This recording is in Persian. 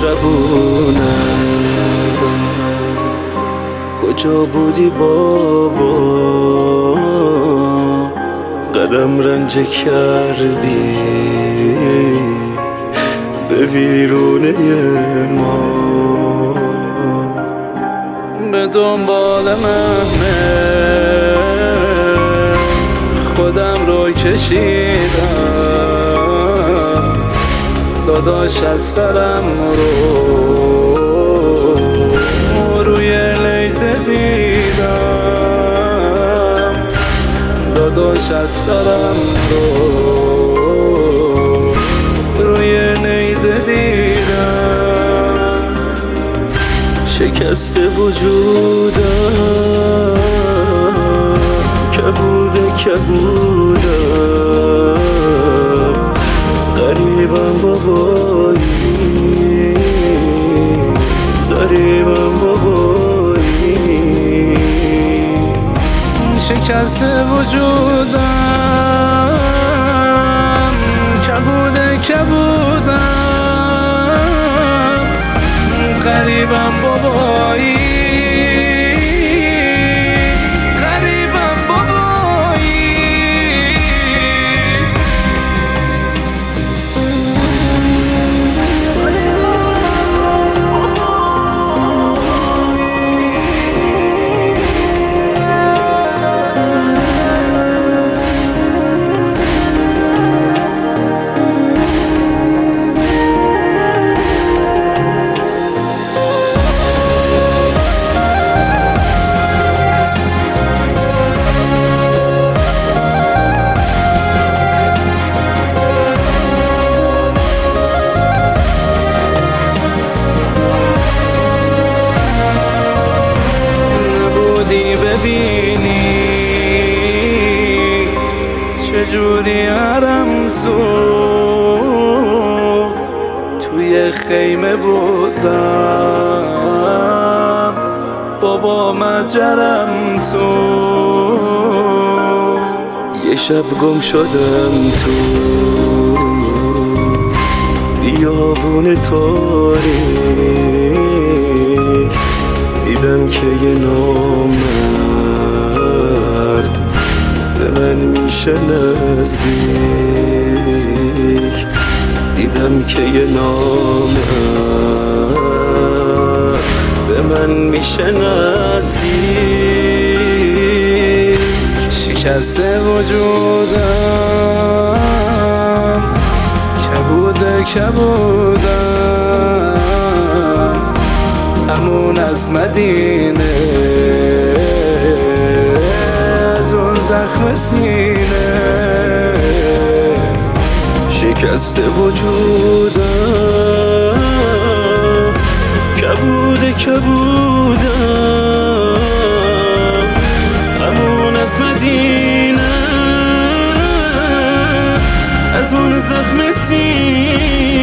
زبونم کجا بودی بابا؟ قدم رنجه کردی به ویرونه ما، به دنبال مهمه خودم رو کشیدم، داداش از قلم رو روی لیزه دیدم، داداش از قلم رو روی نیزه دیدم، شکست وجودم کبودم، غریبم بابایی، غریبم بابایی، شکست وجودم کبودم، غریبم بابایی، ببینی چجوری عرم سوخت، توی خیمه بودم بابا مجرم سوخت، یه شب گم شدم تو بیابون تاریک، دیدم که یه نامرد به من میشه نزدیک، دیدم که یه نامرد به من میشه نزدیک، شکست وجودم کبودم، همون از مدینه، از اون زخم سینه، شکست وجودم کبودم، همون از مدینه، از اون زخم سینه،